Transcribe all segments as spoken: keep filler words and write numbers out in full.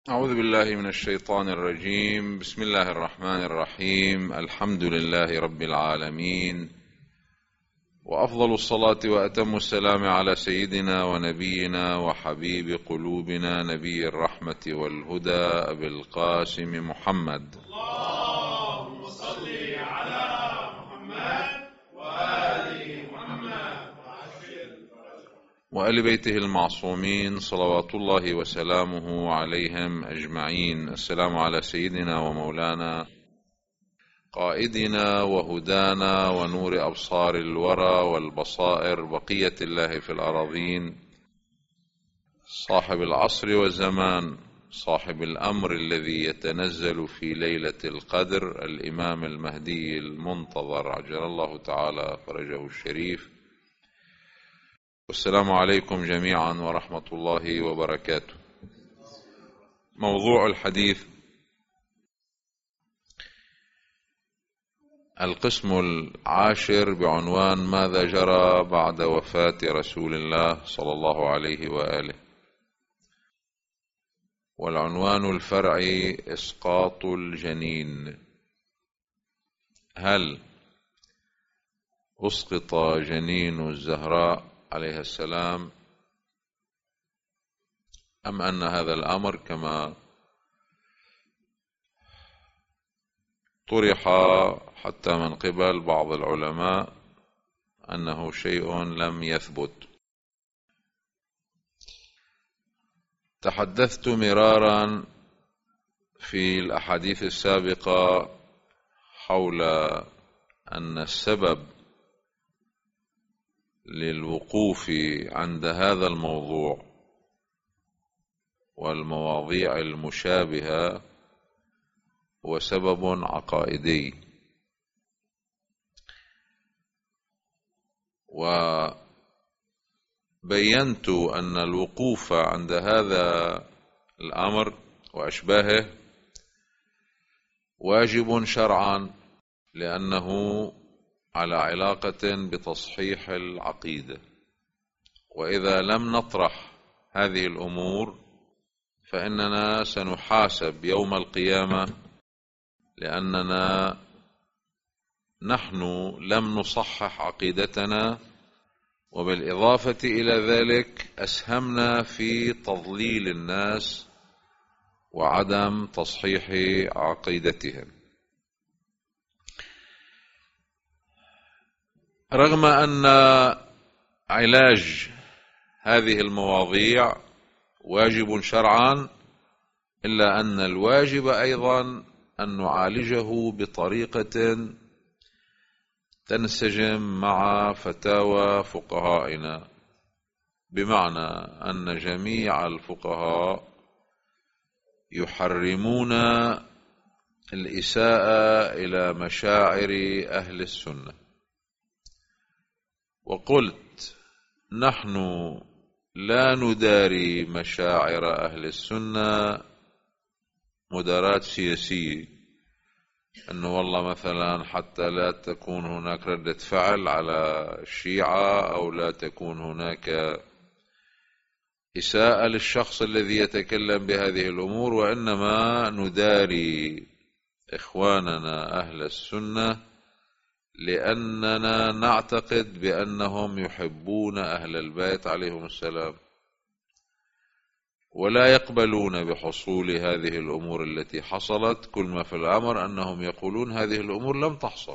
أعوذ بالله من الشيطان الرجيم. بسم الله الرحمن الرحيم. الحمد لله رب العالمين، وأفضل الصلاة وأتم السلام على سيدنا ونبينا وحبيب قلوبنا نبي الرحمة والهدى أبي القاسم محمد. اللهم صل على محمد وآل محمد وآل بيته المعصومين صلوات الله وسلامه عليهم أجمعين. السلام على سيدنا ومولانا قائدنا وهدانا ونور أبصار الورى والبصائر بقية الله في الأراضين، صاحب العصر والزمان، صاحب الأمر الذي يتنزل في ليلة القدر، الإمام المهدي المنتظر عجل الله تعالى فرجه الشريف. والسلام عليكم جميعا ورحمة الله وبركاته. موضوع الحديث القسم العاشر بعنوان ماذا جرى بعد وفاة رسول الله صلى الله عليه وآله، والعنوان الفرعي إسقاط الجنين. هل أسقط جنين الزهراء عليه السلام أم أن هذا الأمر كما طرح حتى من قبل بعض العلماء أنه شيء لم يثبت؟ تحدثت مرارا في الأحاديث السابقة حول أن السبب للوقوف عند هذا الموضوع والمواضيع المشابهة هو سبب عقائدي، وبينت أن الوقوف عند هذا الأمر وأشباهه واجب شرعا، لأنه على علاقة بتصحيح العقيدة، وإذا لم نطرح هذه الأمور فإننا سنحاسب يوم القيامة، لأننا نحن لم نصحح عقيدتنا، وبالإضافة إلى ذلك أسهمنا في تضليل الناس وعدم تصحيح عقيدتهم. رغم أن علاج هذه المواضيع واجب شرعا، إلا أن الواجب أيضا أن نعالجه بطريقة تنسجم مع فتاوى فقهائنا، بمعنى أن جميع الفقهاء يحرمون الإساءة إلى مشاعر أهل السنة. وقلت نحن لا نداري مشاعر أهل السنة مداراة سياسية، أنه والله مثلا حتى لا تكون هناك ردة فعل على الشيعة أو لا تكون هناك إساءة للشخص الذي يتكلم بهذه الأمور، وإنما نداري إخواننا أهل السنة لأننا نعتقد بأنهم يحبون أهل البيت عليهم السلام، ولا يقبلون بحصول هذه الأمور التي حصلت. كل ما في الأمر أنهم يقولون هذه الأمور لم تحصل.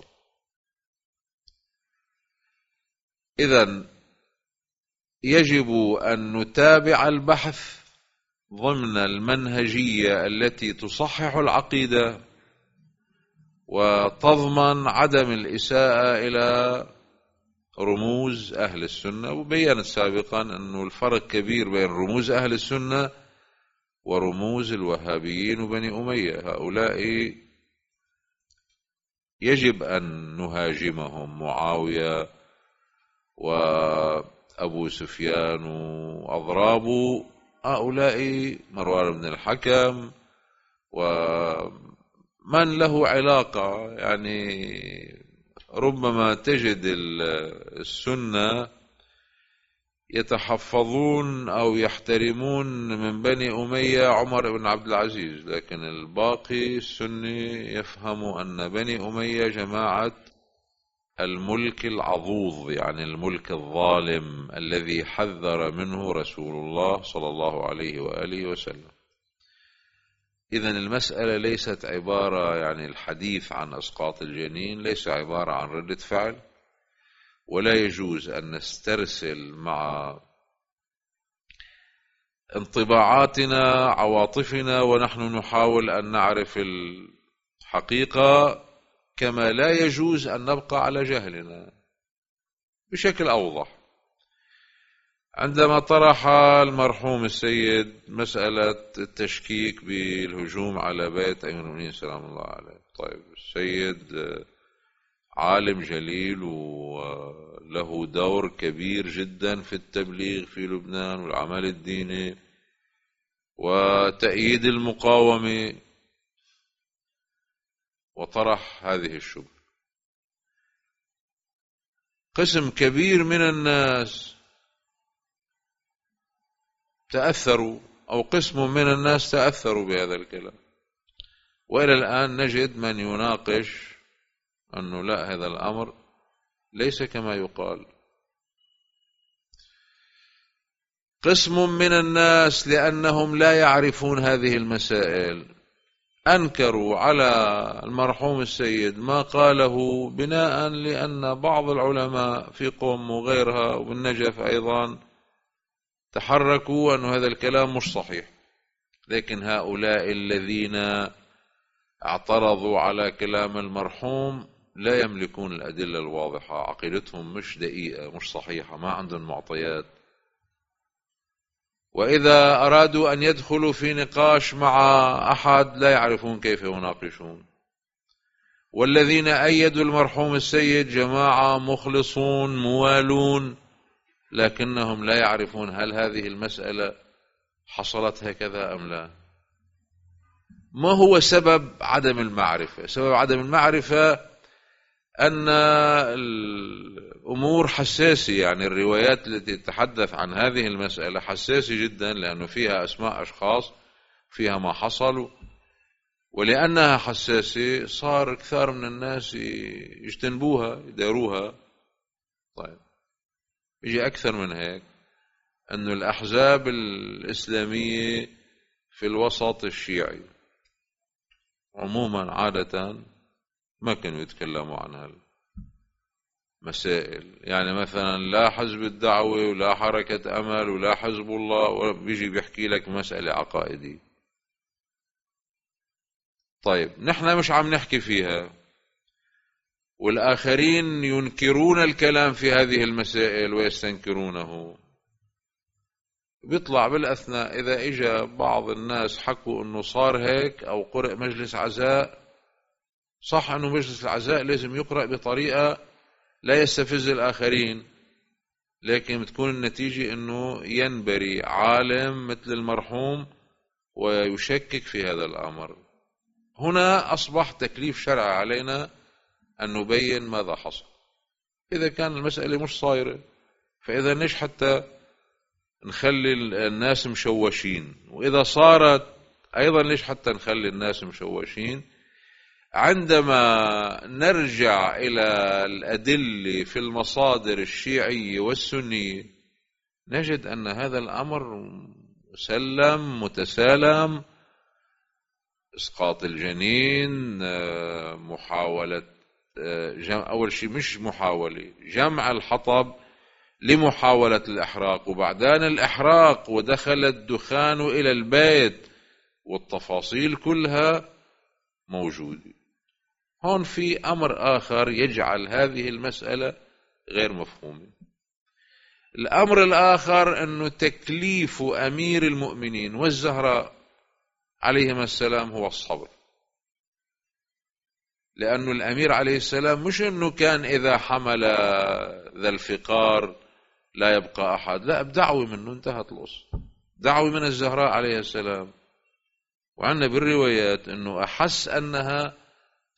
إذن يجب أن نتابع البحث ضمن المنهجية التي تصحح العقيدة وتضمن عدم الإساءة إلى رموز أهل السنة. وبيّنت سابقا أنه الفرق كبير بين رموز أهل السنة ورموز الوهابيين وبني أمية. هؤلاء يجب أن نهاجمهم، معاوية وأبو سفيان وأضرابه، هؤلاء مروان بن الحكم ومن له علاقة. يعني ربما تجد السنة يتحفظون أو يحترمون من بني أمية عمر بن عبد العزيز، لكن الباقي السني يفهم أن بني أمية جماعة الملك العضوض، يعني الملك الظالم الذي حذر منه رسول الله صلى الله عليه وآله وسلم. إذن المسألة ليست عبارة، يعني الحديث عن إسقاط الجنين ليس عبارة عن ردة فعل، ولا يجوز أن نسترسل مع انطباعاتنا عواطفنا ونحن نحاول أن نعرف الحقيقة، كما لا يجوز أن نبقى على جهلنا. بشكل أوضح، عندما طرح المرحوم السيد مسألة التشكيك بالهجوم على بيت أمير المؤمنين سلام الله عليه، طيب السيد عالم جليل وله دور كبير جدا في التبليغ في لبنان والعمل الديني وتأييد المقاومة، وطرح هذه الشبهة. قسم كبير من الناس تأثروا، أو قسم من الناس تأثروا بهذا الكلام، وإلى الآن نجد من يناقش أنه لا، هذا الأمر ليس كما يقال. قسم من الناس لأنهم لا يعرفون هذه المسائل أنكروا على المرحوم السيد ما قاله، بناء لأن بعض العلماء في قم وغيرها وبالنجف أيضا تحركوا أن هذا الكلام مش صحيح. لكن هؤلاء الذين اعترضوا على كلام المرحوم لا يملكون الأدلة الواضحة، عقيدتهم مش دقيقة، مش صحيحة، ما عندهم معطيات. وإذا أرادوا أن يدخلوا في نقاش مع أحد لا يعرفون كيف يناقشون. والذين أيدوا المرحوم السيد جماعة مخلصون موالون، لكنهم لا يعرفون هل هذه المسألة حصلت هكذا أم لا. ما هو سبب عدم المعرفة؟ سبب عدم المعرفة أن الأمور حساسة، يعني الروايات التي تتحدث عن هذه المسألة حساسة جدا، لأنه فيها أسماء أشخاص، فيها ما حصل، ولأنها حساسة صار كثير من الناس يجتنبوها يداروها. طيب يجي أكثر من هيك، أن الأحزاب الإسلامية في الوسط الشيعي عموما عادة ما كانوا يتكلموا عن هالمسائل، يعني مثلا لا حزب الدعوة ولا حركة أمل ولا حزب الله، وبيجي بيحكي لك مسألة عقائدية. طيب نحن مش عم نحكي فيها، والآخرين ينكرون الكلام في هذه المسائل ويستنكرونه. بيطلع بالأثناء إذا إجا بعض الناس حكوا أنه صار هيك أو قرأ مجلس عزاء، صح أنه مجلس العزاء لازم يقرأ بطريقة لا يستفز الآخرين، لكن بتكون النتيجة أنه ينبري عالم مثل المرحوم ويشكك في هذا الأمر. هنا أصبح تكليف شرعي علينا أن نبين ماذا حصل. إذا كان المسألة مش صايرة، فإذا ليش حتى نخلي الناس مشوشين؟ وإذا صارت أيضا ليش حتى نخلي الناس مشوشين؟ عندما نرجع إلى الأدلة في المصادر الشيعية والسنية نجد أن هذا الأمر مسلم متسالم. إسقاط الجنين، محاولة جمع، أول شيء مش محاولة، جمع الحطب لمحاولة الإحراق، وبعدين الإحراق ودخل الدخان إلى البيت، والتفاصيل كلها موجودة. هون في أمر آخر يجعل هذه المسألة غير مفهومة. الأمر الآخر أنه تكليف أمير المؤمنين والزهراء عليهما السلام هو الصبر، لأنه الأمير عليه السلام مش أنه كان إذا حمل ذا الفقار لا يبقى أحد، لا، بدعوة منه انتهت القصة، دعوة من الزهراء عليه السلام. وعندنا بالروايات أنه أحس أنها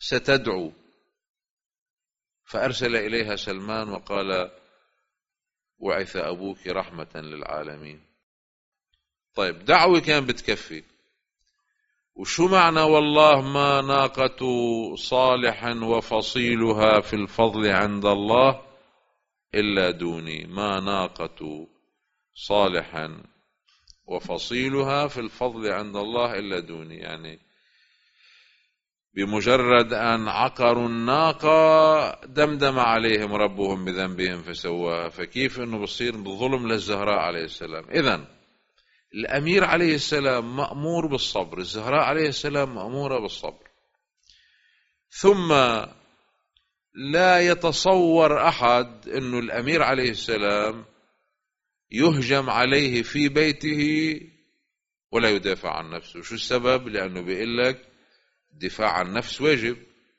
ستدعو فأرسل إليها سلمان وقال بعث أبوك رحمة للعالمين. طيب دعوة كان بتكفي. وشو معنى والله ما ناقة صالح وفصيلها في الفضل عند الله إلا دوني؟ ما ناقة صالح وفصيلها في الفضل عند الله إلا دوني، يعني بمجرد أن عقروا الناقة دمدم عليهم ربهم بذنبهم فسواها، فكيف أنه بصير بظلم للزهراء عليه السلام؟ إذن الأمير عليه السلام مأمور بالصبر، الزهراء عليه السلام مأمورة بالصبر. ثم لا يتصور أحد أنه الأمير عليه السلام يهجم عليه في بيته ولا يدافع عن نفسه. شو السبب؟ لأنه بيقول لك دفاع عن النفس واجب،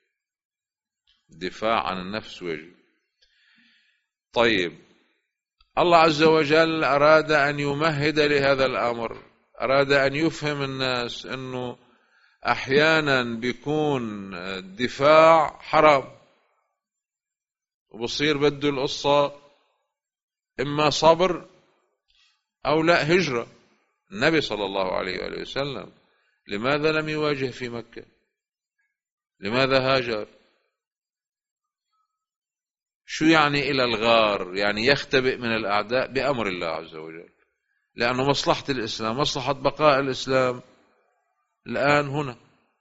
دفاع عن النفس واجب. طيب الله عز وجل أراد أن يمهد لهذا الأمر، أراد أن يفهم الناس أنه أحيانا بيكون الدفاع حرام، وبصير بده القصة إما صبر أو لا هجرة. النبي صلى الله عليه وآله وسلم لماذا لم يواجه في مكة؟ لماذا هاجر؟ شو يعني إلى الغار؟ يعني يختبئ من الأعداء بأمر الله عز وجل، لأنه مصلحة الإسلام، مصلحة بقاء الإسلام الآن هنا.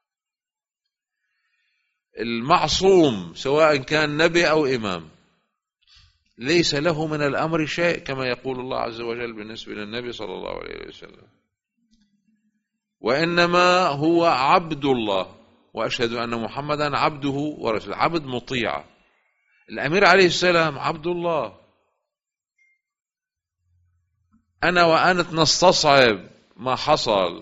المعصوم سواء كان نبي أو إمام ليس له من الأمر شيء، كما يقول الله عز وجل بالنسبة للنبي صلى الله عليه وسلم، وإنما هو عبد الله، وأشهد أن محمدا عبده ورسوله، عبد مطيع. الأمير عليه السلام عبد الله. أنا وأنت نستصعب ما حصل،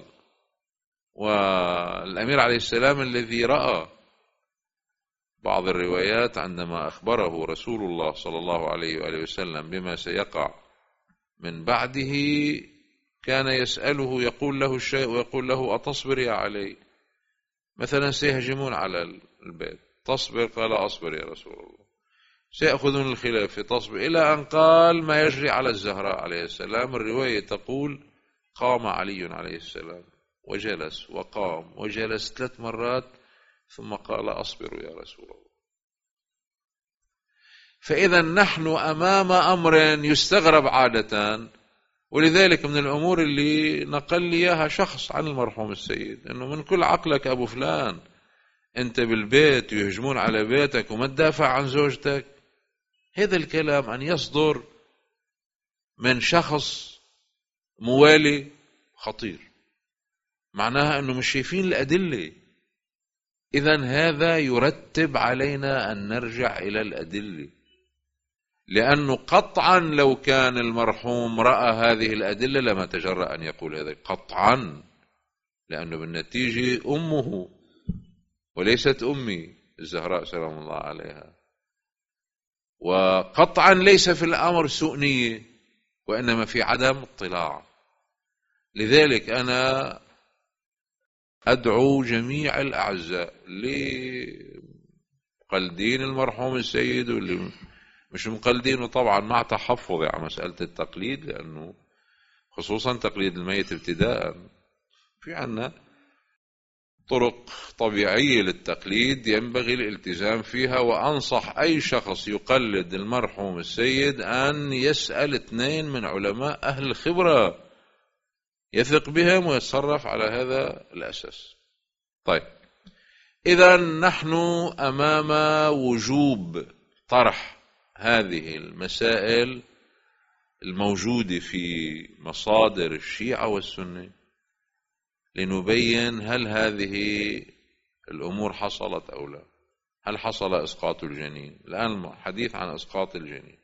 والأمير عليه السلام الذي رأى بعض الروايات عندما أخبره رسول الله صلى الله عليه وآله وسلم بما سيقع من بعده كان يسأله، يقول له الشيء ويقول له أتصبر يا علي؟ مثلا سيهجمون على البيت، تصبر؟ قال أصبر يا رسول الله. سيأخذون الخلافة، تصبر؟ إلى أن قال ما يجري على الزهراء عليه السلام. الرواية تقول قام علي عليه السلام وجلس وقام وجلس ثلاث مرات ثم قال أصبر يا رسول الله. فإذا نحن أمام أمر يستغرب عادة، ولذلك من الأمور اللي نقل لي إياها شخص عن المرحوم السيد أنه من كل عقلك أبو فلان، أنت بالبيت يهجمون على بيتك وما تدافع عن زوجتك. هذا الكلام أن يصدر من شخص موالي خطير، معناها أنه مش شايفين الأدلة. إذن هذا يرتب علينا أن نرجع إلى الأدلة، لأنه قطعا لو كان المرحوم رأى هذه الأدلة لما تجرأ أن يقول هذا قطعا، لأنه بالنتيجة أمه وليست أمي الزهراء سلام الله عليها، وقطعا ليس في الأمر سوء نية وإنما في عدم اطلاع. لذلك أنا أدعو جميع الأعزاء لمقلدين المرحوم السيد واللي مش مقلدينه طبعا مع تحفظ على مسألة التقليد، لأنه خصوصا تقليد الميت ابتداء في عنا طرق طبيعية للتقليد ينبغي الالتزام فيها. وأنصح أي شخص يقلد المرحوم السيد أن يسأل اثنين من علماء أهل الخبرة يثق بهم ويتصرف على هذا الأساس. طيب إذا نحن أمام وجوب طرح هذه المسائل الموجودة في مصادر الشيعة والسنة لنبين هل هذه الأمور حصلت أو لا. هل حصل إسقاط الجنين؟ الآن حديث عن إسقاط الجنين.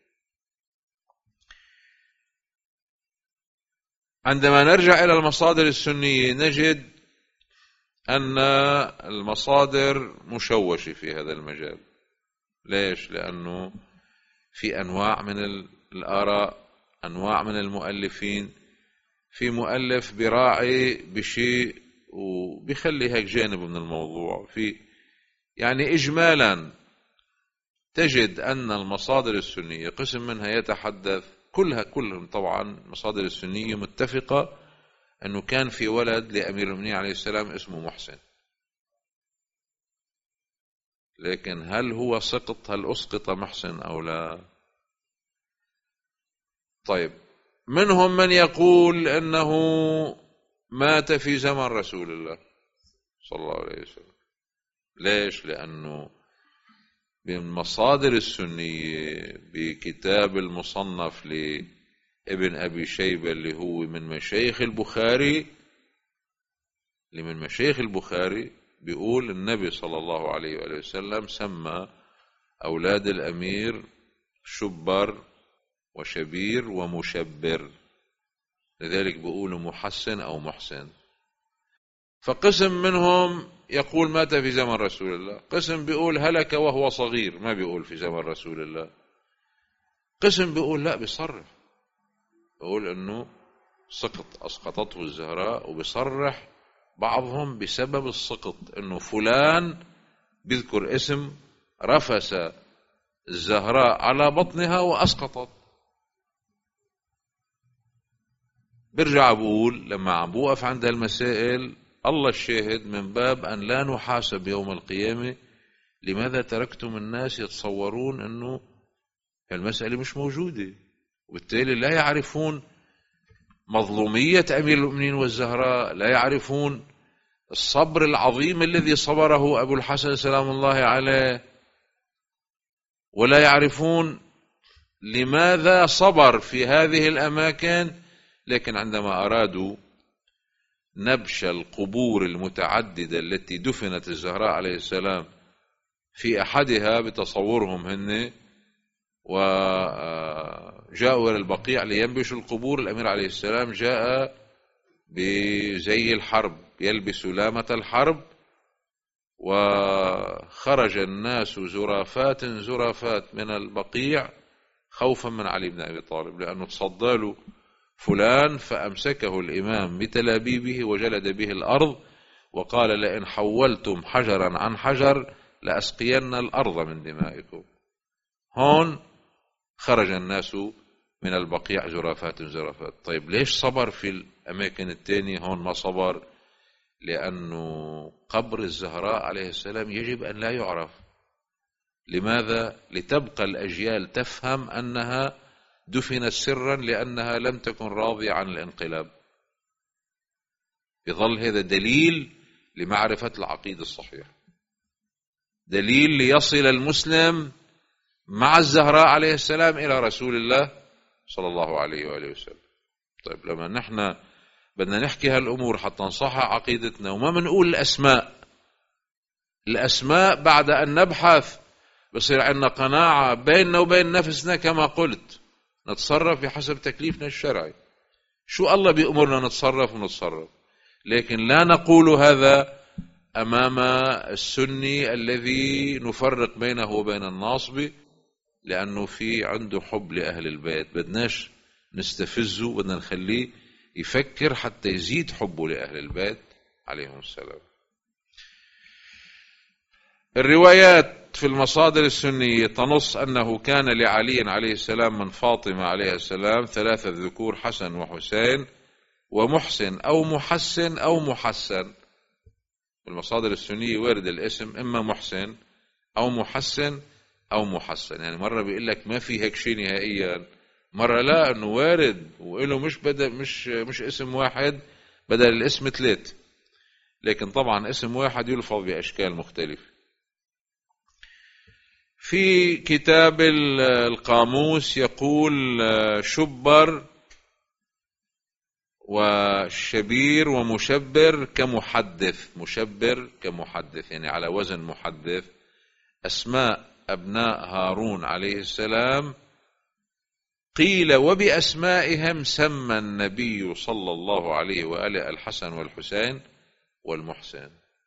عندما نرجع إلى المصادر السنية نجد أن المصادر مشوشة في هذا المجال. ليش؟ لأنه في أنواع من الآراء، أنواع من المؤلفين. في مؤلف براعي بشيء وبيخلي هيك جانب من الموضوع. في يعني إجمالا تجد أن المصادر السنية قسم منها يتحدث كلها كلهم طبعا المصادر السنية متفقة أنه كان في ولد لأمير المؤمنين عليه السلام اسمه محسن، لكن هل هو سقط، هل أسقط محسن أو لا؟ طيب، منهم من يقول أنه مات في زمن رسول الله صلى الله عليه وسلم. ليش؟ لأنه بالمصادر السنية بكتاب المصنف لابن أبي شيبة اللي هو من مشايخ البخاري اللي من مشايخ البخاري بيقول النبي صلى الله عليه وآله وسلم سمى أولاد الأمير شبر وشبير ومشبر، لذلك بيقولوا محسن أو محسن. فقسم منهم يقول مات في زمن رسول الله، قسم بيقول هلك وهو صغير، ما بيقول في زمن رسول الله، قسم بيقول لا بيصرح، بيقول انه سقط، اسقطته الزهراء، وبيصرح بعضهم بسبب السقط انه فلان بيذكر اسم رفس الزهراء على بطنها واسقطت. برجع بقول لما عم بوقف عند هالمسائل الله الشاهد من باب أن لا نحاسب يوم القيامة لماذا تركتم الناس يتصورون أنه المسألة مش موجودة، وبالتالي لا يعرفون مظلومية أمير المؤمنين والزهراء، لا يعرفون الصبر العظيم الذي صبره أبو الحسن سلام الله عليه، ولا يعرفون لماذا صبر في هذه الأماكن. لكن عندما أرادوا نبش القبور المتعددة التي دفنت الزهراء عليه السلام في أحدها بتصورهم هن، وجاءوا إلى البقيع لينبشوا القبور، الأمير عليه السلام جاء بزي الحرب يلبس لامة الحرب، وخرج الناس زرافات زرافات من البقيع خوفا من علي بن أبي طالب، لأنه تصدى له فلان فأمسكه الإمام بتلابيبه وجلد به الأرض وقال لئن حولتم حجرا عن حجر لأسقين الأرض من دمائكم. هون خرج الناس من البقيع زرافات زرافات. طيب ليش صبر في الأماكن الثانية هون ما صبر؟ لأنه قبر الزهراء عليه السلام يجب أن لا يعرف. لماذا؟ لتبقى الأجيال تفهم أنها دفنت سرا لأنها لم تكن راضية عن الانقلاب. يظل هذا دليل لمعرفة العقيدة الصحيحة، دليل ليصل المسلم مع الزهراء عليه السلام إلى رسول الله صلى الله عليه وآله وسلم. طيب لما نحن بدنا نحكي هالأمور حتى نصحح عقيدتنا وما منقول الأسماء، الأسماء بعد أن نبحث بصير عندنا قناعة بيننا وبين نفسنا، كما قلت نتصرف بحسب تكليفنا الشرعي، شو الله بيأمرنا نتصرف ونتصرف، لكن لا نقول هذا أمام السني الذي نفرق بينه وبين الناصب، لأنه في عنده حب لأهل البيت، بدناش نستفزه، بدنا نخليه يفكر حتى يزيد حبه لأهل البيت عليهم السلام. الروايات في المصادر السنية تنص أنه كان لعلي عليه السلام من فاطمة عليه السلام ثلاثة ذكور، حسن وحسين ومحسن أو محسن أو محسن. المصادر السنية وارد الاسم إما محسن أو محسن أو محسن، يعني مرة بيقول لك ما في هيك شيء نهائيا، مرة لا أنه وارد وإله مش بدل مش مش اسم واحد بدل الاسم ثلاث، لكن طبعا اسم واحد يلفظ بأشكال مختلفة. في كتاب القاموس يقول شبر وشبير ومشبر كمحدث، مشبر كمحدث يعني على وزن محدث. أسماء أبناء هارون عليه السلام قيل وبأسمائهم سمى النبي صلى الله عليه وآله الحسن والحسين والمحسن.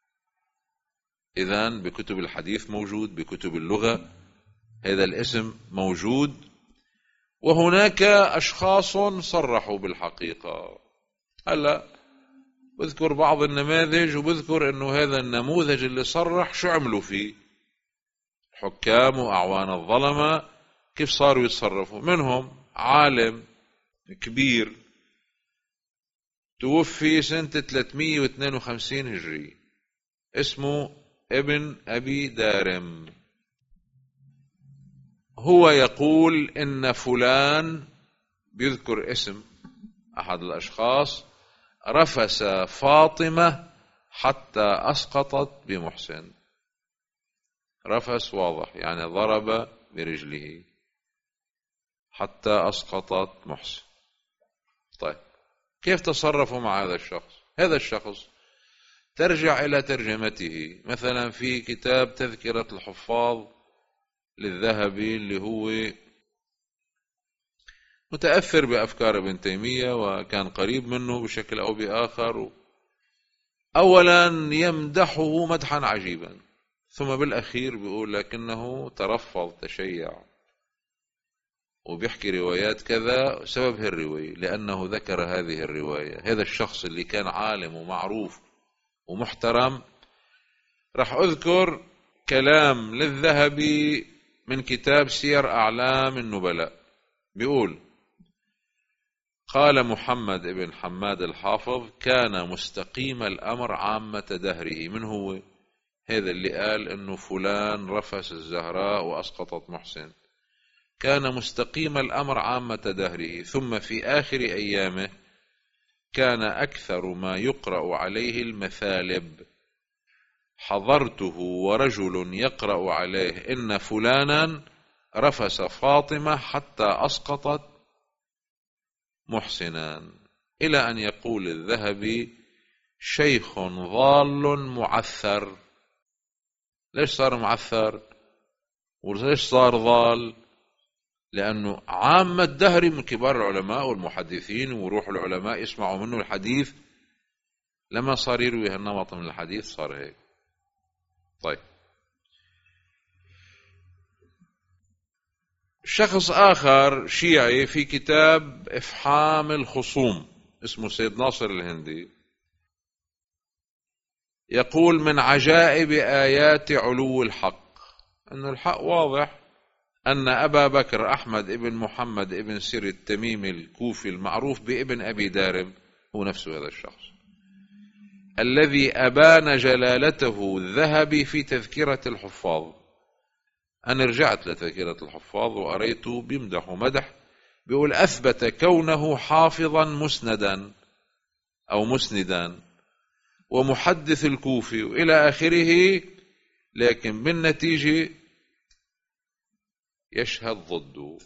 إذن بكتب الحديث موجود، بكتب اللغة هذا الاسم موجود، وهناك أشخاص صرحوا بالحقيقة. هلا بذكر بعض النماذج وبذكر أنه هذا النموذج اللي صرح شو عملوا فيه حكام وأعوان الظلمة، كيف صاروا يتصرفوا. منهم عالم كبير توفي سنة ثلاثمئة واثنين وخمسين هجري، اسمه ابن أبي دارم. هو يقول إن فلان، بيذكر اسم أحد الأشخاص، رفس فاطمة حتى أسقطت بمحسن. رفس واضح، يعني ضرب برجله حتى أسقطت محسن. طيب كيف تصرفوا مع هذا الشخص؟ هذا الشخص ترجع إلى ترجمته، مثلا في كتاب تذكرة الحفاظ للذهبي اللي هو متأثر بأفكار ابن تيمية وكان قريب منه بشكل أو بآخر. أولا يمدحه مدحا عجيبا، ثم بالأخير بيقول لكنه ترفض تشيع، وبيحكي روايات كذا سبب هالرواية لأنه ذكر هذه الرواية. هذا الشخص اللي كان عالم ومعروف ومحترم. راح أذكر كلام للذهبي من كتاب سير أعلام النبلاء، بيقول: قال محمد بن حماد الحافظ: كان مستقيم الأمر عامة دهره. من هو هذا اللي قال إنه فلان رفس الزهراء وأسقطت محسن؟ كان مستقيم الأمر عامة دهره، ثم في آخر أيامه كان أكثر ما يقرأ عليه المثالب. حضرته ورجل يقرأ عليه إن فلانا رفس فاطمة حتى أسقطت محسنا، إلى أن يقول الذهبي: شيخ ضال معثر. ليش صار معثر وليش صار ضال؟ لأنه عامة دهري من كبار العلماء والمحدثين، وروح العلماء يسمعوا منه الحديث، لما صار يروي هالنمط من الحديث صار هيك. طيب شخص آخر شيعي في كتاب إفحام الخصوم اسمه سيد ناصر الهندي، يقول: من عجائب آيات علو الحق أن الحق واضح، أن أبا بكر أحمد ابن محمد ابن سير التميمي الكوفي المعروف بابن أبي دارم هو نفسه هذا الشخص الذي أبان جلالته الذهبي في تذكرة الحفاظ. أنا رجعت لتذكرة الحفاظ وقريته بيمدح ومدح، بيقول: أثبت كونه حافظا مسندا أو مسندا ومحدث الكوفي وإلى آخره، لكن بالنتيجة يشهد ضده.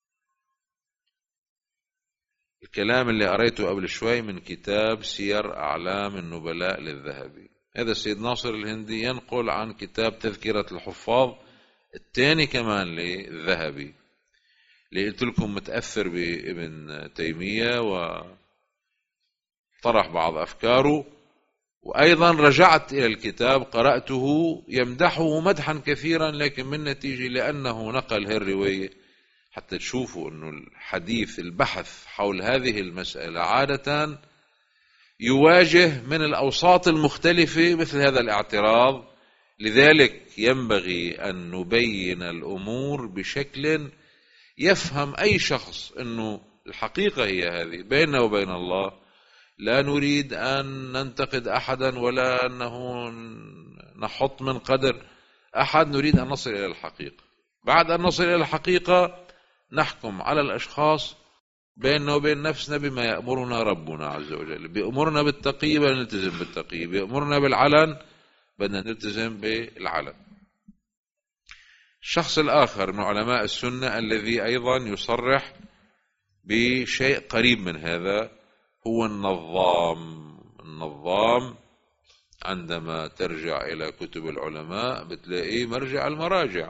الكلام اللي قريته قبل شوي من كتاب سير أعلام النبلاء للذهبي، هذا السيد ناصر الهندي ينقل عن كتاب تذكرة الحفاظ الثاني كمان للذهبي، اللي قلت لكم متأثر بابن تيمية وطرح بعض أفكاره. وأيضا رجعت إلى الكتاب قرأته يمدحه مدحا كثيرا، لكن من نتيجة لأنه نقل هالرواية حتى تشوفوا أنه الحديث البحث حول هذه المسألة عادة يواجه من الأوساط المختلفة مثل هذا الاعتراض. لذلك ينبغي أن نبين الأمور بشكل يفهم أي شخص أنه الحقيقة هي هذه بيننا وبين الله. لا نريد أن ننتقد أحدا ولا أنه نحط من قدر أحد، نريد أن نصل إلى الحقيقة. بعد أن نصل إلى الحقيقة نحكم على الأشخاص بيننا وبين نفسنا بما يأمرنا ربنا عز وجل. بيأمرنا بالتقي بدنا نلتزم بالتقي، بيأمرنا بالعلن بدنا نلتزم بالعلن. الشخص الآخر من علماء السنة الذي أيضا يصرح بشيء قريب من هذا هو النظام. النظام عندما ترجع إلى كتب العلماء بتلاقيه مرجع المراجع،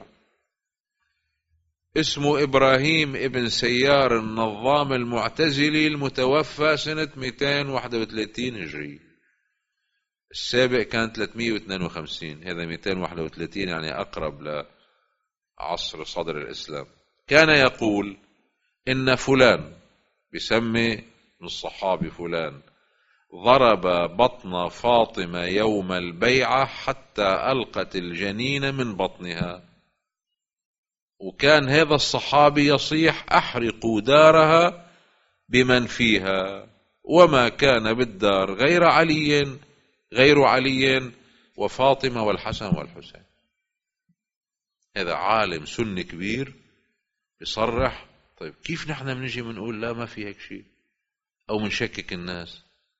اسمه إبراهيم ابن سيار النظام المعتزلي المتوفى سنة مئتين وواحد وثلاثين هجري. السابق كان ثلاثمئة واثنين وخمسين، هذا مئتين وواحد وثلاثين يعني أقرب لعصر صدر الإسلام. كان يقول إن فلان، بسمي من الصحابي فلان، ضرب بطن فاطمة يوم البيعة حتى ألقت الجنين من بطنها. وكان هذا الصحابي يصيح أحرقوا دارها بمن فيها، وما كان بالدار غير علي غير علي وفاطمة والحسن والحسين. هذا عالم سني كبير يصرح. طيب كيف نحن بنجي بنقول لا ما في هيك شيء أو منشكك الناس؟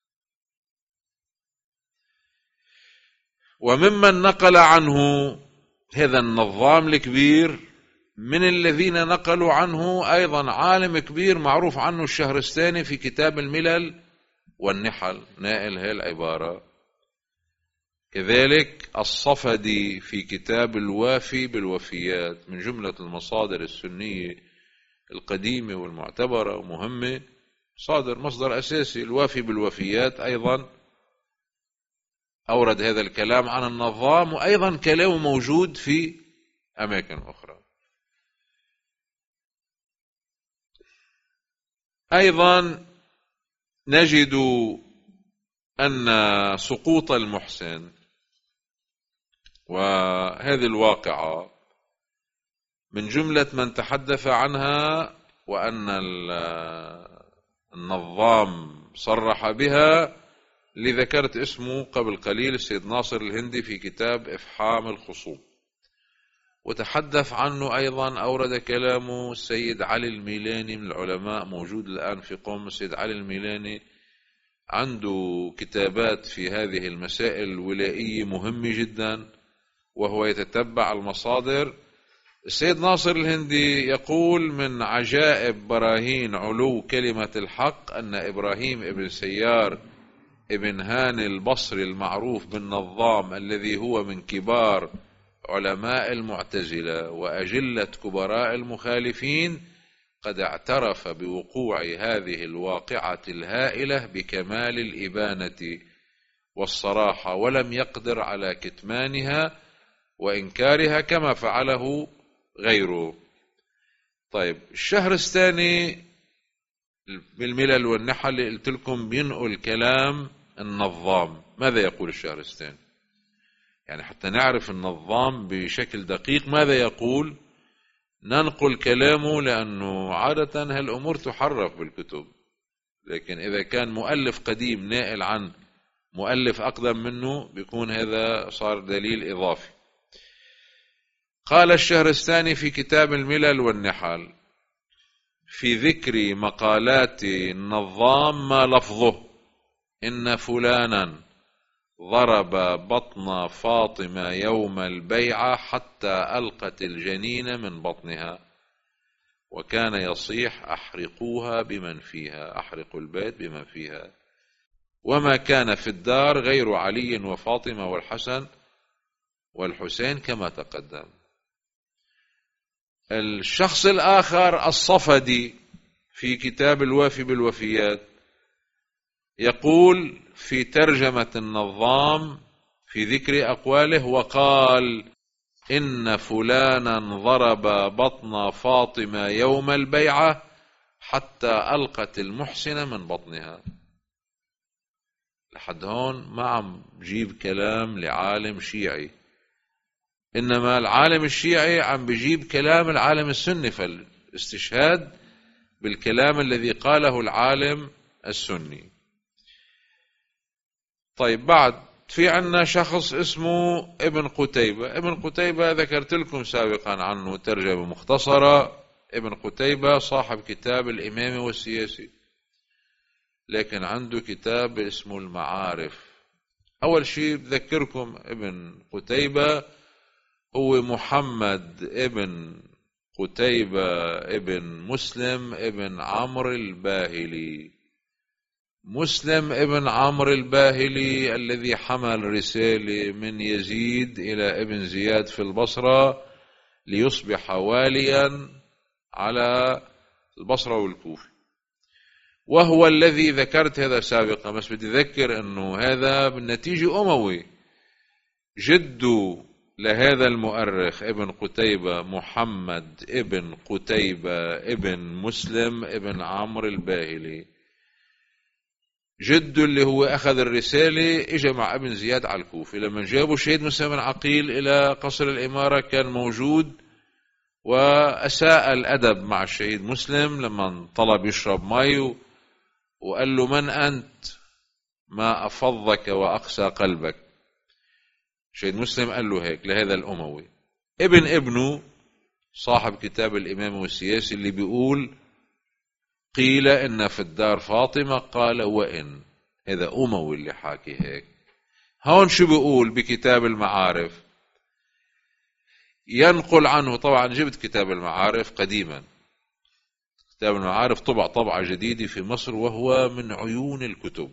وممن نقل عنه هذا النظام الكبير من الذين نقلوا عنه أيضا عالم كبير معروف عنه الشهرستاني في كتاب الملل والنحل، نائل هي العبارة. كذلك الصفدي في كتاب الوافي بالوفيات، من جملة المصادر السنية القديمة والمعتبرة ومهمة، صادر مصدر أساسي. الوافي بالوفيات أيضا أورد هذا الكلام عن النظام، وأيضا كلامه موجود في أماكن أخرى. أيضا نجد أن سقوط المحسن وهذه الواقعة من جملة من تحدث عنها، وأن النظام صرح بها اللي ذكرت اسمه قبل قليل السيد ناصر الهندي في كتاب إفحام الخصوم، وتحدث عنه أيضا أورد كلامه السيد علي الميلاني من العلماء، موجود الآن في قوم. السيد علي الميلاني عنده كتابات في هذه المسائل الولائية مهمة جدا، وهو يتتبع المصادر. السيد ناصر الهندي يقول من عجائب براهين علو كلمة الحق أن إبراهيم ابن سيار ابن هاني البصري المعروف بالنظام، الذي هو من كبار علماء المعتزلة وأجلة كبراء المخالفين، قد اعترف بوقوع هذه الواقعة الهائلة بكمال الإبانة والصراحة، ولم يقدر على كتمانها وإنكارها كما فعله غيره. طيب الشهرستاني بالملل والنحل اللي قلت لكم بينقل كلام النظام. ماذا يقول الشهرستاني؟ يعني حتى نعرف النظام بشكل دقيق ماذا يقول ننقل كلامه، لأنه عادة هالأمور تحرف بالكتب، لكن إذا كان مؤلف قديم نائل عن مؤلف أقدم منه بيكون هذا صار دليل إضافي. قال الشهرستاني في كتاب الملل والنحل في ذكر مقالات النظام ما لفظه: إن فلانا ضرب بطن فاطمة يوم البيعة حتى ألقت الجنين من بطنها، وكان يصيح أحرقوها بمن فيها، أحرقوا البيت بمن فيها، وما كان في الدار غير علي وفاطمة والحسن والحسين كما تقدم. الشخص الآخر الصفدي في كتاب الوافي بالوفيات يقول في ترجمة النظام في ذكر أقواله: وقال إن فلانا ضرب بطن فاطمة يوم البيعة حتى ألقت المحسن من بطنها. لحد هون ما عم بجيب كلام لعالم شيعي، إنما العالم الشيعي عم بجيب كلام العالم السني، فالاستشهاد بالكلام الذي قاله العالم السني. طيب بعد في عنا شخص اسمه ابن قتيبة. ابن قتيبة ذكرت لكم سابقا عنه ترجمة مختصرة. ابن قتيبة صاحب كتاب الإمامي والسياسي، لكن عنده كتاب اسمه المعارف. أول شيء بذكركم ابن قتيبة هو محمد ابن قتيبة ابن مسلم ابن عمرو الباهلي. مسلم ابن عمرو الباهلي الذي حمل رسالة من يزيد إلى ابن زياد في البصرة ليصبح واليا على البصرة والكوفة، وهو الذي ذكرت هذا سابقا، بس بدي أذكر أنه هذا بالنتيجة أموي. جده لهذا المؤرخ ابن قتيبة محمد ابن قتيبة ابن مسلم ابن عمرو الباهلي. جده اللي هو أخذ الرسالة إجا مع ابن زياد على الكوفة. لما جابوا شهيد مسلم بن عقيل إلى قصر الإمارة كان موجود وأساء الأدب مع الشهيد مسلم لما طلب يشرب مي وقال له: من أنت؟ ما أفضك وأقسى قلبك. الشهيد مسلم قال له هيك لهذا الأموي. ابن ابنه صاحب كتاب الإمام والسياسي اللي بيقول: قيل إن في الدار فاطمة، قال وإن. هذا أموي اللي حاكي هيك. هون شو بيقول بكتاب المعارف؟ ينقل عنه، طبعا جبت كتاب المعارف قديما، كتاب المعارف طبع طبعة جديدة في مصر، وهو من عيون الكتب،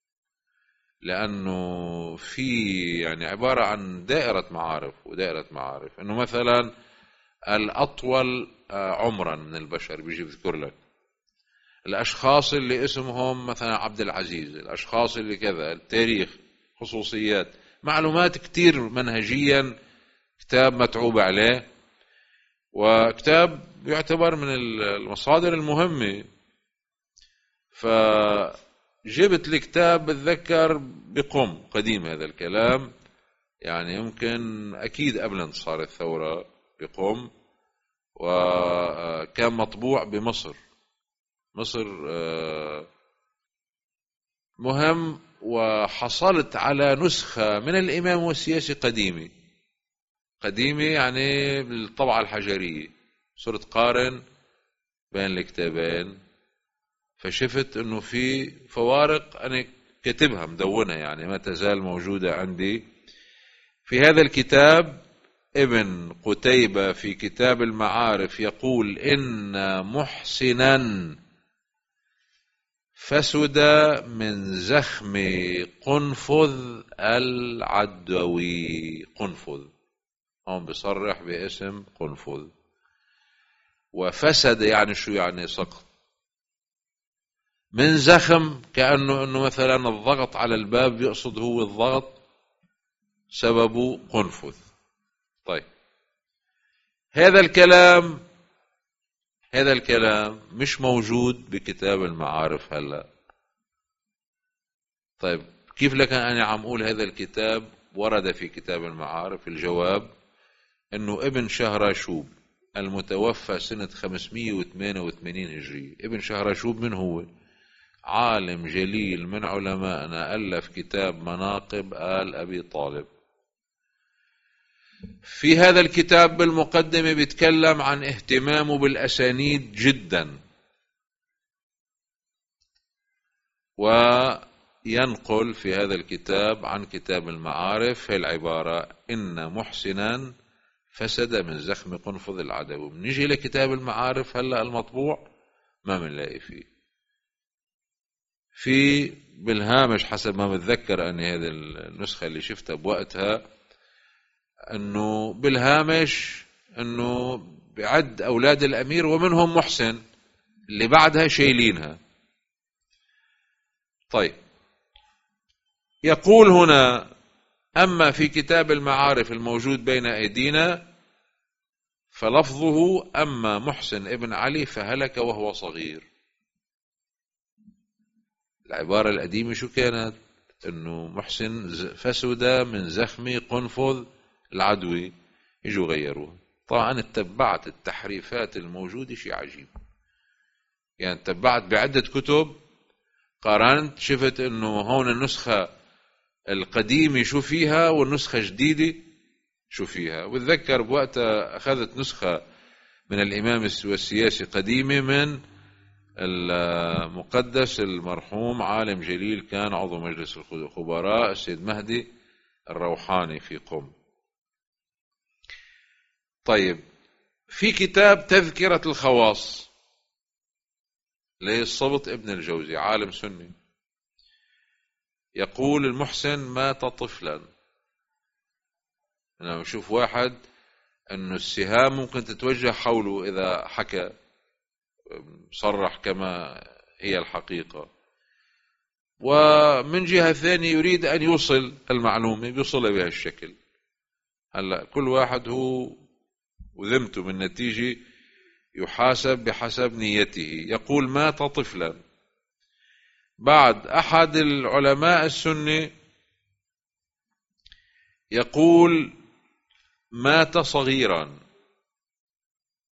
لأنه في يعني عبارة عن دائرة معارف ودائرة معارف. إنه مثلا الأطول عمرا من البشر بيجي بذكر لك الأشخاص اللي اسمهم مثلا عبد العزيز، الأشخاص اللي كذا، التاريخ، خصوصيات، معلومات كتير منهجيا. كتاب متعوب عليه، وكتاب يعتبر من المصادر المهمة. فجبت الكتاب بتذكر بقم قديم، هذا الكلام يعني يمكن أكيد قبل انتصار الثورة بقم، وكان مطبوع بمصر. مصر مهم. وحصلت على نسخة من الإمام والسياسي قديمة قديمة يعني بالطبعة الحجرية. صرت قارن بين الكتابين، فشفت انه في فوارق انا كتبها مدونها، يعني ما تزال موجودة عندي. في هذا الكتاب ابن قتيبة في كتاب المعارف يقول: إن محسنا فسد من زخم قنفذ العدوي. قنفذ هم بصرح باسم قنفذ. وفسد يعني شو؟ يعني سقط. من زخم كأنه انه مثلا الضغط على الباب، يقصد هو الضغط سببه قنفذ. طيب، هذا الكلام هذا الكلام مش موجود بكتاب المعارف هلا. طيب، كيف لك أنا عم أقول هذا الكتاب ورد في كتاب المعارف؟ الجواب انه ابن شهراشوب المتوفى سنة خمسمائة وثمانية وثمانين هجرية. ابن شهراشوب من هو؟ عالم جليل من علمائنا، ألف كتاب مناقب آل أبي طالب. في هذا الكتاب بالمقدمة بيتكلم عن اهتمامه بالأسانيد جدا، وينقل في هذا الكتاب عن كتاب المعارف هي العبارة: إن محسنا فسد من زخم قنفذ العدو. بنيجي لكتاب المعارف هلا المطبوع ما بنلاقي فيه. في بالهامش حسب ما بتذكر أني هذه النسخة اللي شفتها بوقتها، أنه بالهامش أنه بعد أولاد الأمير ومنهم محسن، اللي بعدها شايلينها. طيب، يقول هنا: أما في كتاب المعارف الموجود بين أيدينا فلفظه: أما محسن ابن علي فهلك وهو صغير. العبارة القديمة شو كانت؟ أنه محسن فسد من زخم قنفذ العدوي. يجوا غيروها. طبعا اتبعت التحريفات الموجودة، شيء عجيب. يعني اتبعت بعدة كتب، قارنت، شفت أنه هون النسخة القديمة شو فيها والنسخة الجديدة شو فيها. وتذكر بوقتها أخذت نسخة من الإمام والسياسي قديمة من المقدس المرحوم عالم جليل كان عضو مجلس الخبراء السيد مهدي الروحاني في قم. طيب، في كتاب تذكرة الخواص للصبط ابن الجوزي، عالم سني، يقول: المحسن مات طفلا. أنا بشوف واحد أنه السهام ممكن تتوجه حوله إذا حكى صرح كما هي الحقيقة، ومن جهة ثانية يريد أن يوصل المعلومة بيوصلها بهالشكل. هلأ كل واحد هو وذمته من نتيجة يحاسب بحسب نيته. يقول: مات طفلا. بعد أحد العلماء السنة يقول: مات صغيرا.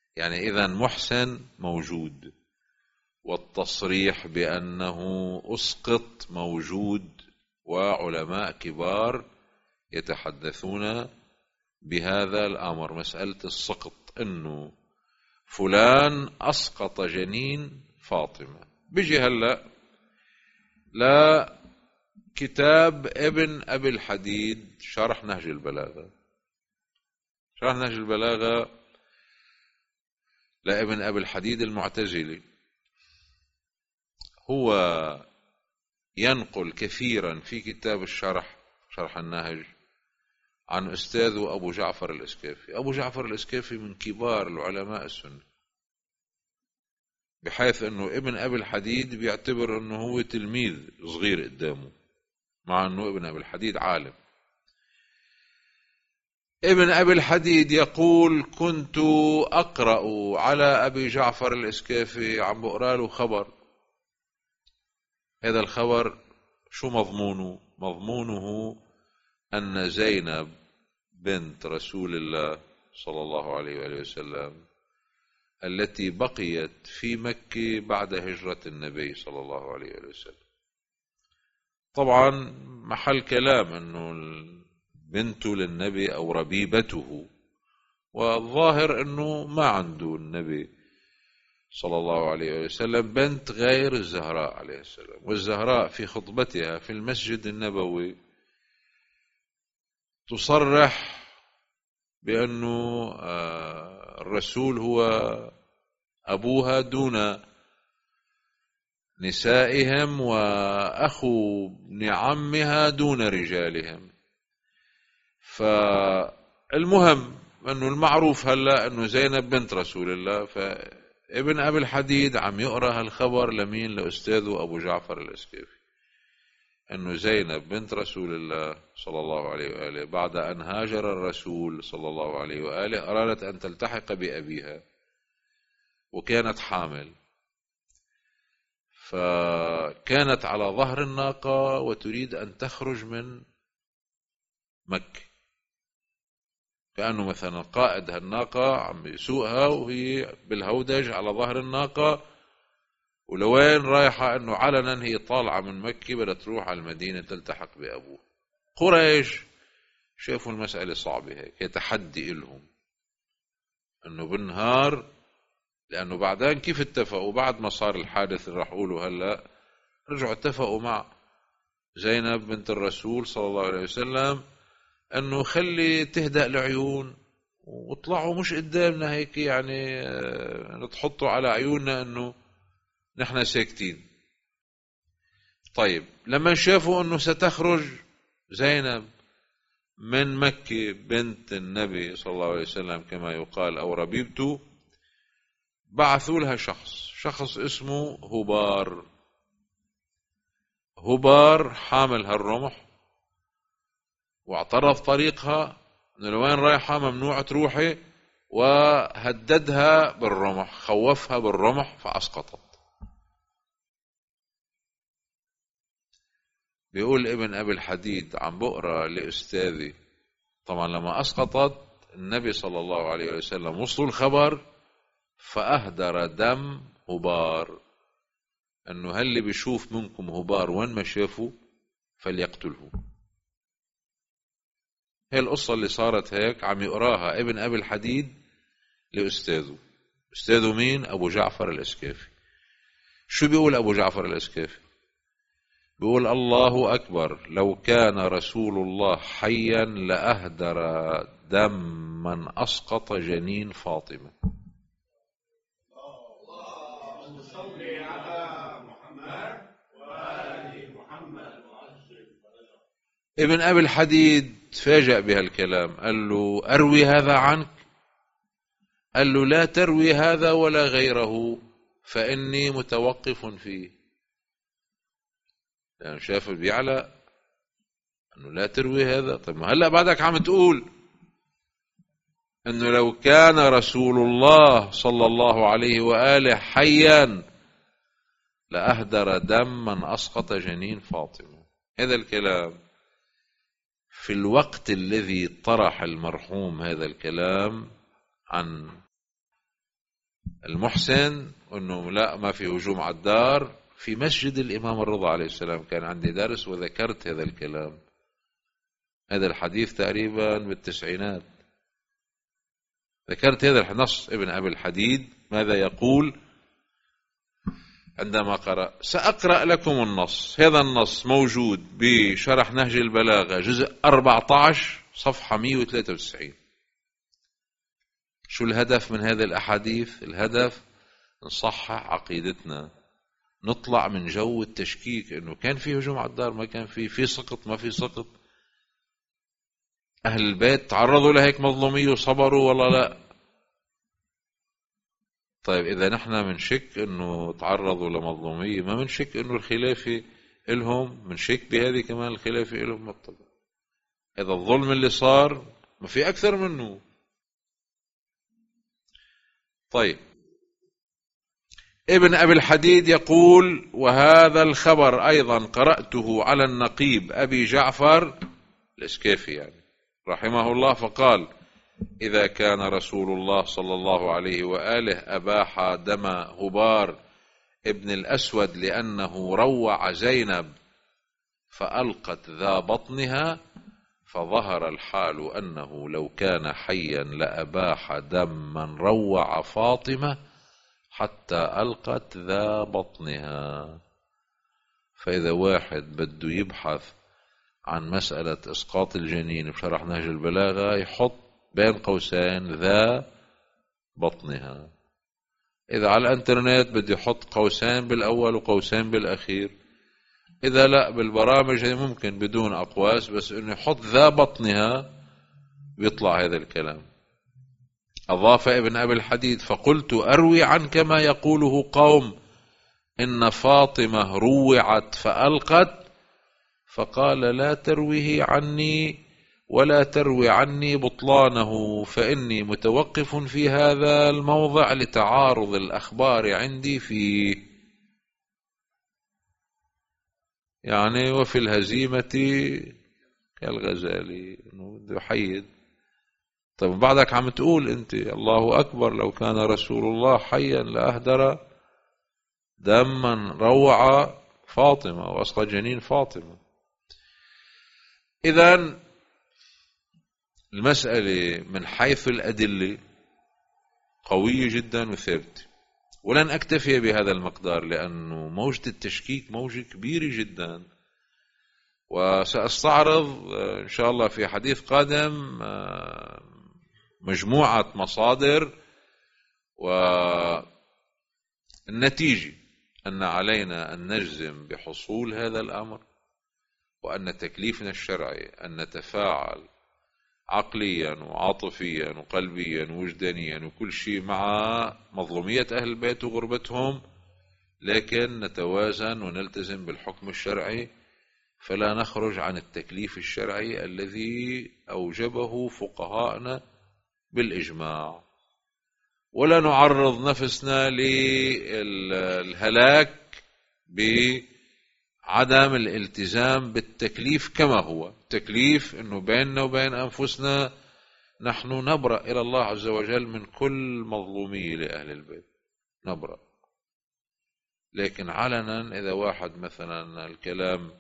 يعني إذن محسن موجود، والتصريح بأنه أسقط موجود، وعلماء كبار يتحدثون بهذا الأمر، مسألة السقط، أنه فلان أسقط جنين فاطمة. بيجي هلأ لا كتاب ابن أبي الحديد شرح نهج البلاغة، شرح نهج البلاغة لابن أبي الحديد المعتزلي، هو ينقل كثيرا في كتاب الشرح، شرح النهج، عن أستاذه أبو جعفر الإسكافي. أبو جعفر الإسكافي من كبار العلماء السنة، بحيث أنه ابن أبي الحديد بيعتبر أنه هو تلميذ صغير قدامه، مع أنه ابن أبي الحديد عالم. ابن أبي الحديد يقول: كنت أقرأ على أبي جعفر الإسكافي، عم بقرأ له خبر. هذا الخبر شو مضمونه؟ مضمونه أن زينب بنت رسول الله صلى الله عليه وآله وسلم، التي بقيت في مكة بعد هجرة النبي صلى الله عليه وآله وسلم، طبعا محل كلام أنه بنته للنبي أو ربيبته، والظاهر أنه ما عنده النبي صلى الله عليه وسلم بنت غير الزهراء عليه السلام. والزهراء في خطبتها في المسجد النبوي تصرح بأنه الرسول هو أبوها دون نسائهم، وأخو ابن عمها دون رجالهم. فالمهم أنه المعروف هلأ أنه زينب بنت رسول الله. فابن أبي الحديد عم يقرأ هالخبر لمين؟ لأستاذه أبو جعفر الإسكافي، أنه زينب بنت رسول الله صلى الله عليه وآله بعد أن هاجر الرسول صلى الله عليه وآله أرادت أن تلتحق بأبيها، وكانت حامل، فكانت على ظهر الناقة وتريد أن تخرج من مكة، كأنه مثلا قائد هالناقة عم يسوقها وهي بالهودج على ظهر الناقة، ولوين رايحة؟ أنه علنا هي طالعة من مكة بدها تروح على المدينة تلتحق بأبوه. قريش شافوا المسألة صعبة هيك، يتحدي إلهم أنه بالنهار، لأنه بعدين كيف اتفقوا بعد ما صار الحادث اللي راح أقوله هلأ، رجعوا اتفقوا مع زينب بنت الرسول صلى الله عليه وسلم أنه خلي تهدأ العيون وطلعوا مش قدامنا هيك، يعني نتحطوا على عيوننا أنه نحن ساكتين. طيب لما شافوا أنه ستخرج زينب من مكة بنت النبي صلى الله عليه وسلم كما يقال أو ربيبته، بعثوا لها شخص شخص اسمه هبار. هبار حامل هالرمح، واعترض طريقها انه لوين رايحة ممنوع تروحي، وهددها بالرمح، خوفها بالرمح فأسقطت. بيقول ابن أبي الحديد عم بقرأ لأستاذي، طبعا لما أسقطت النبي صلى الله عليه وسلم وصلوا الخبر فأهدر دم هبار، أنه هل بيشوف منكم هبار وين ما شافه فليقتله. هي القصة اللي صارت هيك عم يقراها ابن أبي الحديد لأستاذه. أستاذه مين؟ أبو جعفر الإسكافي. شو بيقول أبو جعفر الإسكافي؟ بيقول: الله أكبر، لو كان رسول الله حيا لأهدر دم من أسقط جنين فاطمة. ابن أبي الحديد تفاجأ بهالكلام، قال له: أروي هذا عنك؟ قال له: لا تروي هذا ولا غيره، فإني متوقف فيه. لأنه يعني شاف بيعلى أنه لا تروي هذا. طيب ما هلأ بعدك عم تقول أنه لو كان رسول الله صلى الله عليه وآله حيا لأهدر دم من أسقط جنين فاطمة. هذا الكلام في الوقت الذي طرح المرحوم هذا الكلام عن المحسن أنه لا ما في هجوم على الدار في مسجد الإمام الرضا عليه السلام. كان عندي درس وذكرت هذا الكلام، هذا الحديث تقريبا بالتسعينات، ذكرت هذا النص ابن أبي الحديد ماذا يقول عندما قرأ. سأقرأ لكم النص. هذا النص موجود بشرح نهج البلاغة جزء أربعة عشر صفحة مئة وثلاثة وتسعين. شو الهدف من هذه الأحاديث؟ الهدف نصحح عقيدتنا، نطلع من جو التشكيك إنه كان في هجوم على الدار ما كان في، في سقط ما في سقط، أهل البيت تعرضوا لهيك مظلومية وصبروا ولا لا. طيب إذا نحن منشك إنه تعرضوا لمظلومية، ما منشك إنه الخلافة إلهم، منشك بهذه كمان الخلافة إلهم بالطبع. إذا الظلم اللي صار ما في أكثر منه. طيب ابن أبي الحديد يقول: وهذا الخبر أيضا قرأته على النقيب أبي جعفر الإسكافي يعني رحمه الله، فقال: إذا كان رسول الله صلى الله عليه وآله أباح دم هبار ابن الأسود لأنه روع زينب فألقت ذا بطنها، فظهر الحال أنه لو كان حيا لأباح دم من روع فاطمة حتى ألقت ذا بطنها. فإذا واحد بده يبحث عن مسألة إسقاط الجنين بشرح نهج البلاغة يحط بين قوسين ذا بطنها. إذا على الانترنت بده يحط قوسين بالأول وقوسين بالأخير. إذا لا بالبرامج هي ممكن بدون أقواس، بس إنه يحط ذا بطنها بيطلع هذا الكلام. أضاف ابن أبي الحديد: فقلت أروي عن كما يقوله قوم إن فاطمة روعت فألقت، فقال: لا ترويه عني ولا تروي عني بطلانه، فإني متوقف في هذا الموضع لتعارض الأخبار عندي فيه. يعني وفي الهزيمة كالغزالي، إنه بده يحيد. طيب بعدك عم تقول أنت الله أكبر لو كان رسول الله حيا لأهدر دما روع فاطمة وأسقى جنين فاطمة. إذن المسألة من حيث الأدلة قوية جدا وثابتة، ولن أكتفي بهذا المقدار لأنه موجة التشكيك موجة كبيرة جدا، وسأستعرض إن شاء الله في حديث قادم مجموعة مصادر، والنتيجة أن علينا أن نجزم بحصول هذا الأمر، وأن تكليفنا الشرعي أن نتفاعل عقليا وعاطفيا وقلبيا ووجدانيا وكل شيء مع مظلومية أهل البيت وغربتهم، لكن نتوازن ونلتزم بالحكم الشرعي، فلا نخرج عن التكليف الشرعي الذي أوجبه فقهاءنا بالإجماع، ولا نعرض نفسنا للهلاك بعدم الالتزام بالتكليف كما هو. تكليف أنه بيننا وبين أنفسنا نحن نبرأ إلى الله عز وجل من كل مظلومية لأهل البيت، نبرأ. لكن علنا إذا واحد مثلا الكلام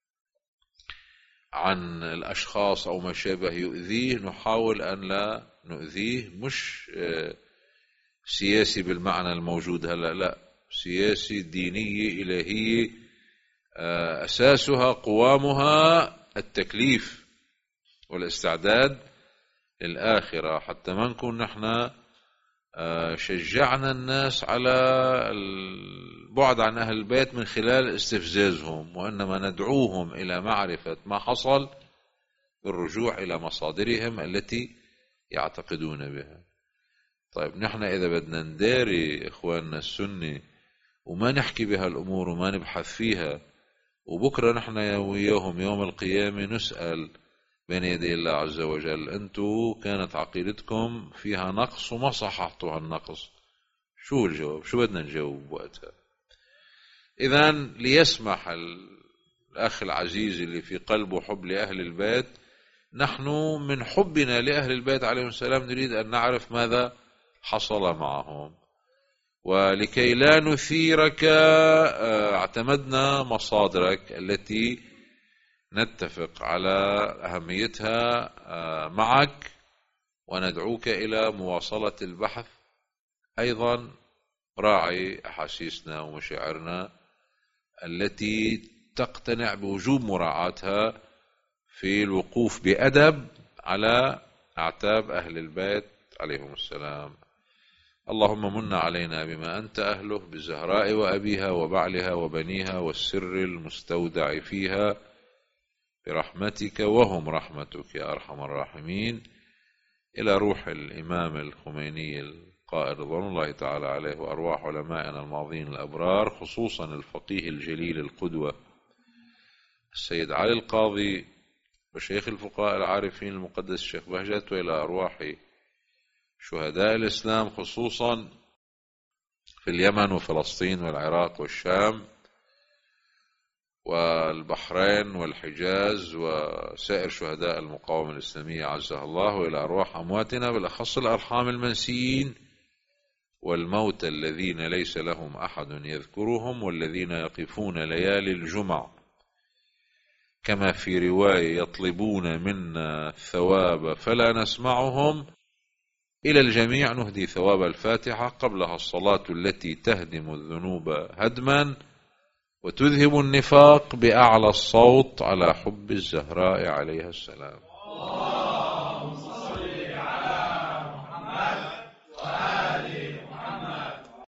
عن الأشخاص أو ما شابه يؤذيه، نحاول أن لا نؤذيه، مش سياسي بالمعنى الموجود هلأ، لا، سياسي دينية إلهية أساسها قوامها التكليف والاستعداد للآخرة، حتى ما نكون نحن شجعنا الناس على البعد عن أهل البيت من خلال استفزازهم، وإنما ندعوهم إلى معرفة ما حصل بالرجوع إلى مصادرهم التي يعتقدون بها. طيب نحن إذا بدنا نداري إخواننا السنة وما نحكي بها الأمور وما نبحث فيها، وبكرة نحن وياهم يوم القيامة نسأل بين يدي الله عز وجل: أنتوا كانت عقيدتكم فيها نقص وما صححتوا هالنقص، شو الجواب؟ شو بدنا نجاوب وقتها؟ إذن ليسمح الأخ العزيز اللي في قلبه حب لأهل البيت، نحن من حبنا لأهل البيت عليهم السلام نريد أن نعرف ماذا حصل معهم، ولكي لا نثيرك اعتمدنا مصادرك التي نتفق على أهميتها معك، وندعوك إلى مواصلة البحث. أيضا راعي أحاسيسنا ومشاعرنا التي تقتنع بوجوب مراعاتها في الوقوف بأدب على أعتاب أهل البيت عليهم السلام. اللهم من علينا بما أنت أهله بالزهراء وأبيها وبعلها وبنيها والسر المستودع فيها برحمتك وهم رحمتك يا أرحم الراحمين. إلى روح الإمام الخميني القائد رضوان الله تعالى عليه وأرواح علمائنا الماضين الأبرار، خصوصا الفقيه الجليل القدوة السيد علي القاضي وشيخ الفقهاء العارفين المقدس الشيخ بهجت، وإلى أرواح شهداء الإسلام خصوصا في اليمن وفلسطين والعراق والشام والبحرين والحجاز وسائر شهداء المقاومة الإسلامية عزها الله، وإلى أرواح أمواتنا بالأخص الأرحام المنسيين والموتى الذين ليس لهم أحد يذكرهم، والذين يقفون ليالي الجمع كما في رواية يطلبون منا الثواب فلا نسمعهم. إلى الجميع نهدي ثواب الفاتحة قبلها الصلاة التي تهدم الذنوب هدما وتذهب النفاق بأعلى الصوت على حب الزهراء عليها السلام.